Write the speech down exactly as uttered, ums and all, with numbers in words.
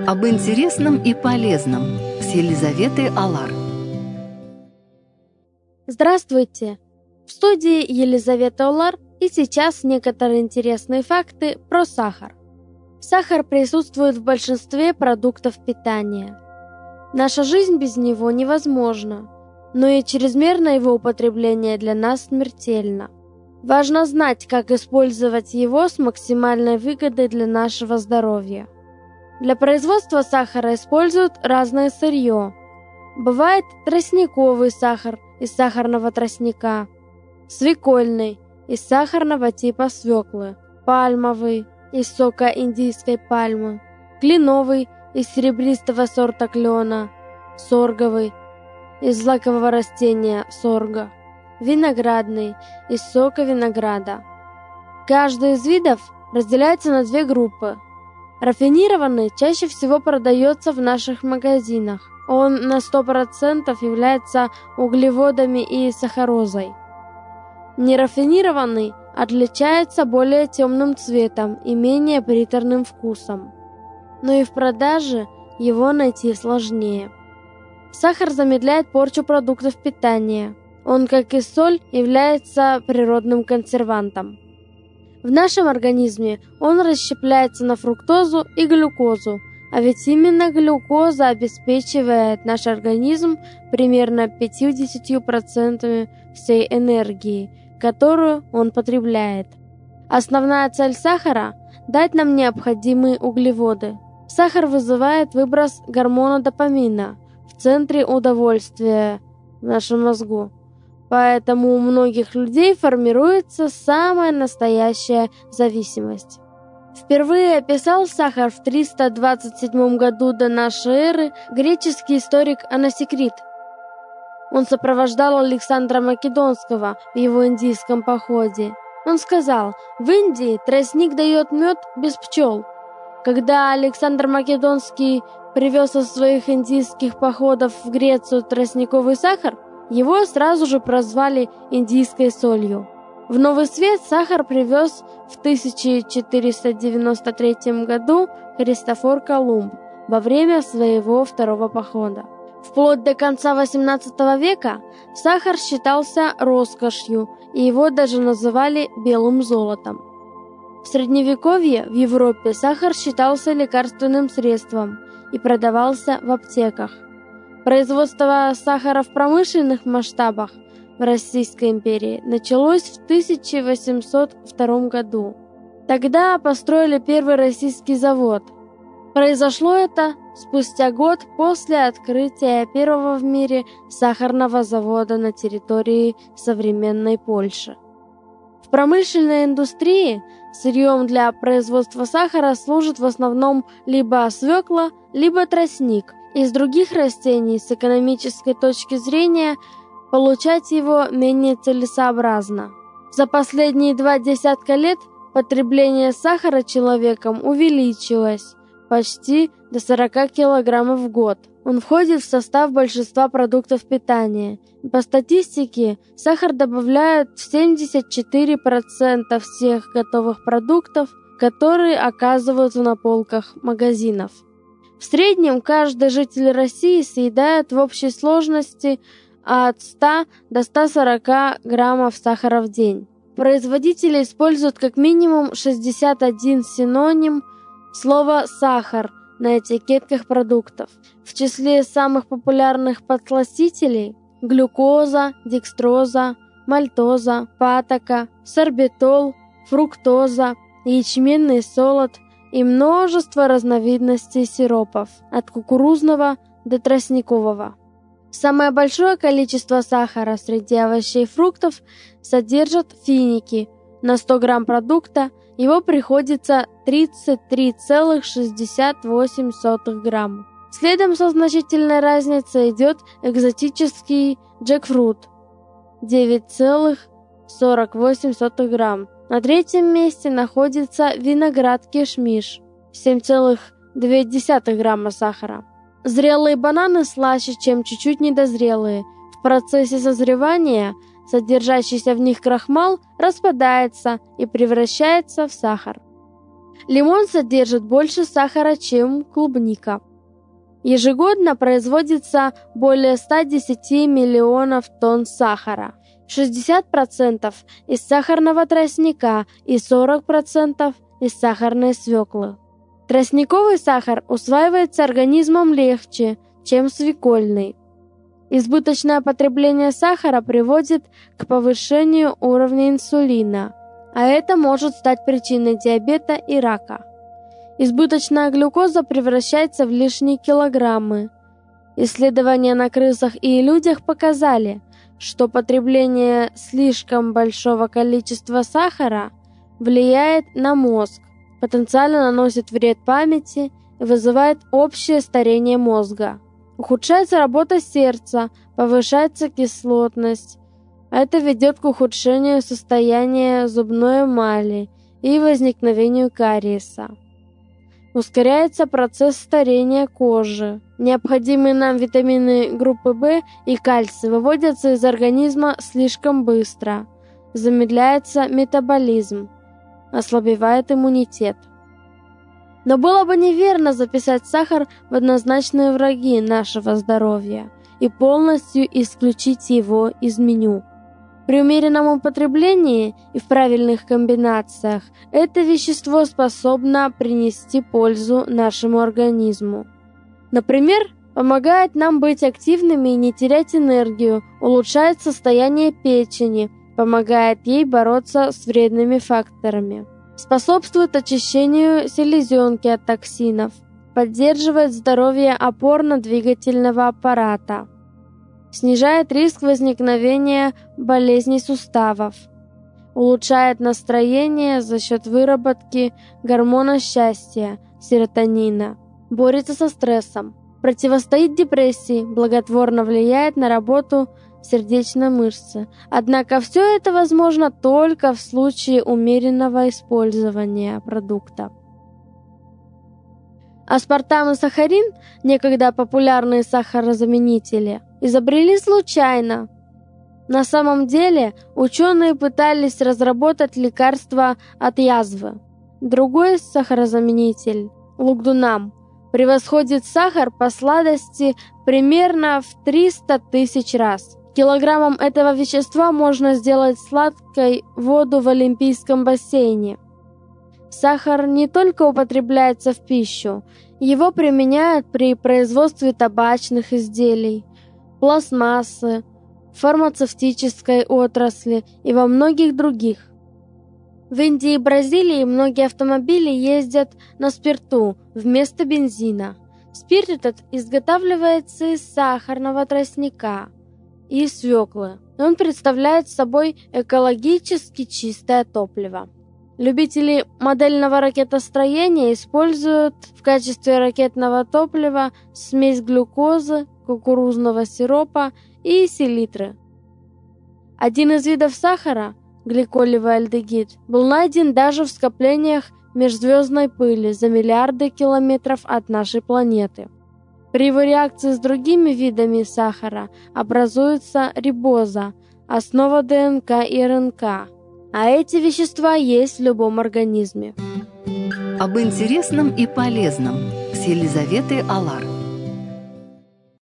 Об интересном и полезном с Елизаветой Алар. Здравствуйте! В студии Елизавета Алар, и сейчас некоторые интересные факты про сахар. Сахар присутствует в большинстве продуктов питания. Наша жизнь без него невозможна, но и чрезмерное его употребление для нас смертельно. Важно знать, как использовать его с максимальной выгодой для нашего здоровья. Для производства сахара используют разное сырье. Бывает тростниковый сахар из сахарного тростника, свекольный из сахарного типа свеклы, пальмовый из сока индийской пальмы, кленовый из серебристого сорта клена, сорговый из злакового растения сорга, виноградный из сока винограда. Каждый из видов разделяется на две группы. Рафинированный чаще всего продается в наших магазинах. Он на сто процентов является углеводами и сахарозой. Нерафинированный отличается более темным цветом и менее приторным вкусом. Но и в продаже его найти сложнее. Сахар замедляет порчу продуктов питания. Он, как и соль, является природным консервантом. В нашем организме он расщепляется на фруктозу и глюкозу, а ведь именно глюкоза обеспечивает наш организм примерно пятьдесят процентов всей энергии, которую он потребляет. Основная цель сахара – дать нам необходимые углеводы. Сахар вызывает выброс гормона допамина в центре удовольствия в нашем мозгу. Поэтому у многих людей формируется самая настоящая зависимость. Впервые описал сахар в триста двадцать седьмом году до нашей эры греческий историк Анасикрит. Он сопровождал Александра Македонского в его индийском походе. Он сказал: «В Индии тростник дает мед без пчел». Когда Александр Македонский привез из своих индийских походов в Грецию тростниковый сахар, его сразу же прозвали индийской солью. В Новый Свет сахар привез в тысяча четыреста девяносто третьем году Христофор Колумб во время своего второго похода. Вплоть до конца восемнадцатого века сахар считался роскошью, и его даже называли белым золотом. В Средневековье в Европе сахар считался лекарственным средством и продавался в аптеках. Производство сахара в промышленных масштабах в Российской империи началось в тысяча восемьсот втором году. Тогда построили первый российский завод. Произошло это спустя год после открытия первого в мире сахарного завода на территории современной Польши. В промышленной индустрии сырьем для производства сахара служит в основном либо свекла, либо тростник. Из других растений с экономической точки зрения получать его менее целесообразно. За последние два десятка лет потребление сахара человеком увеличилось почти до сорока килограммов в год. Он входит в состав большинства продуктов питания. По статистике, сахар добавляют в семьдесят четыре процента всех готовых продуктов, которые оказываются на полках магазинов. В среднем каждый житель России съедает в общей сложности от ста до ста сорока граммов сахара в день. Производители используют как минимум шестьдесят один синоним слова «сахар» на этикетках продуктов. В числе самых популярных подсластителей – глюкоза, декстроза, мальтоза, патока, сорбитол, фруктоза, ячменный солод и множество разновидностей сиропов, от кукурузного до тростникового. Самое большое количество сахара среди овощей и фруктов содержат финики. На сто грамм продукта его приходится тридцать три целых шестьдесят восемь сотых грамма. Следом со значительной разницей идет экзотический джекфрут – девять целых сорок восемь сотых грамм. На третьем месте находится виноград кишмиш – семь целых две десятых грамма сахара. Зрелые бананы слаще, чем чуть-чуть недозрелые. В процессе созревания содержащийся в них крахмал распадается и превращается в сахар. Лимон содержит больше сахара, чем клубника. Ежегодно производится более ста десяти миллионов тонн сахара. шестьдесят процентов из сахарного тростника и сорок процентов из сахарной свеклы. Тростниковый сахар усваивается организмом легче, чем свекольный. Избыточное потребление сахара приводит к повышению уровня инсулина, а это может стать причиной диабета и рака. Избыточная глюкоза превращается в лишние килограммы. Исследования на крысах и людях показали, что потребление слишком большого количества сахара влияет на мозг, потенциально наносит вред памяти и вызывает общее старение мозга. Ухудшается работа сердца, повышается кислотность. Это ведет к ухудшению состояния зубной эмали и возникновению кариеса. Ускоряется процесс старения кожи. Необходимые нам витамины группы В и кальций выводятся из организма слишком быстро. Замедляется метаболизм. Ослабевает иммунитет. Но было бы неверно записать сахар в однозначные враги нашего здоровья и полностью исключить его из меню. При умеренном употреблении и в правильных комбинациях это вещество способно принести пользу нашему организму. Например, помогает нам быть активными и не терять энергию, улучшает состояние печени, помогает ей бороться с вредными факторами, способствует очищению селезенки от токсинов, поддерживает здоровье опорно-двигательного аппарата, снижает риск возникновения болезней суставов, улучшает настроение за счет выработки гормона счастья, серотонина, борется со стрессом, противостоит депрессии, благотворно влияет на работу сердечной мышцы. Однако все это возможно только в случае умеренного использования продукта. Аспартам и сахарин, некогда популярные сахарозаменители, изобрели случайно. На самом деле ученые пытались разработать лекарство от язвы. Другой сахарозаменитель, лугдунам, превосходит сахар по сладости примерно в триста тысяч раз. Килограммом этого вещества можно сделать сладкой воду в Олимпийском бассейне. Сахар не только употребляется в пищу, его применяют при производстве табачных изделий, пластмассы, фармацевтической отрасли и во многих других. В Индии и Бразилии многие автомобили ездят на спирту вместо бензина. Спирт этот изготавливается из сахарного тростника и свеклы. Он представляет собой экологически чистое топливо. Любители модельного ракетостроения используют в качестве ракетного топлива смесь глюкозы, кукурузного сиропа и селитры. Один из видов сахара, гликолевый альдегид, был найден даже в скоплениях межзвездной пыли за миллиарды километров от нашей планеты. При его реакции с другими видами сахара образуется рибоза, основа ДНК и РНК, а эти вещества есть в любом организме. Об интересном и полезном с Елизаветой Алар.